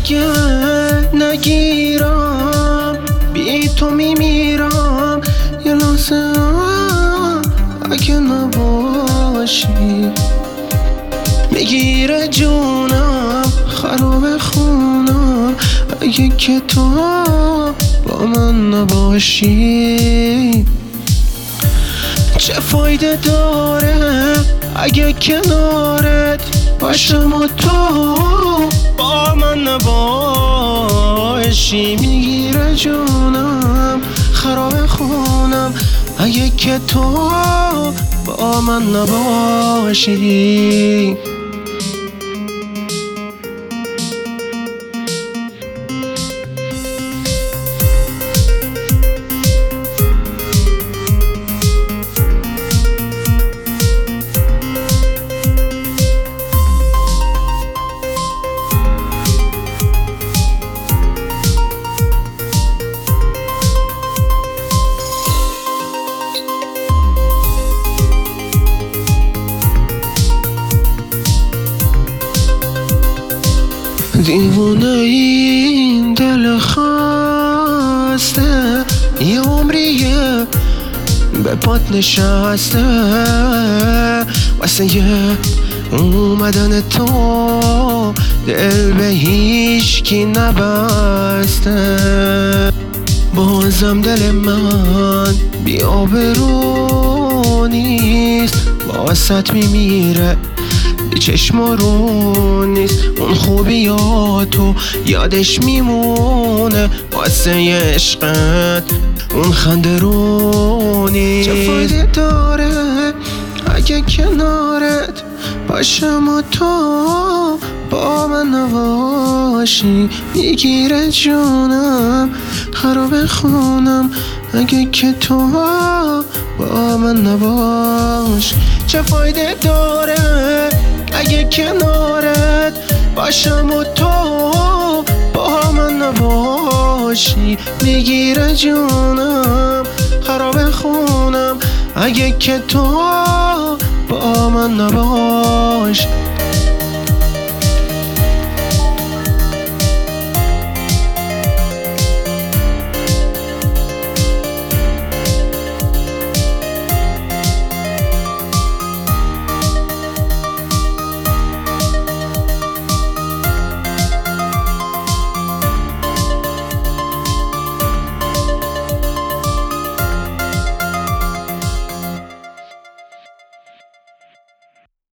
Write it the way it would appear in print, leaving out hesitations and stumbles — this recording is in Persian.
اگه نگیرم بی تو میمیرم یه لحظه اگه نباشی میگیره جونم خراب خونم اگه که تو با من نباشی چه فایده داره اگه کنارت باشم و تو با من نباشی میگیره جونم خراب خونم اگه که تو با من نباشی دیوونه این دل خسته یه عمریه به پات نشسته واسه یه اومدن تو دل به هیچکی نبسته بازم دل من بی آبرو نیست واسط میمیره بی چشم رو نیست اون خوبیاتو یادش میمونه واسه عشقت اون خنده رو نیست چه فایده داره اگه کنارت باشم و تو با من نباشی میگیره جونم خراب خونم اگه که تو با من نباشی چه فایده داره اگه کنارت باشم و تو با من نباشی میگیره جونم خراب خونم اگه که تو با من نباشی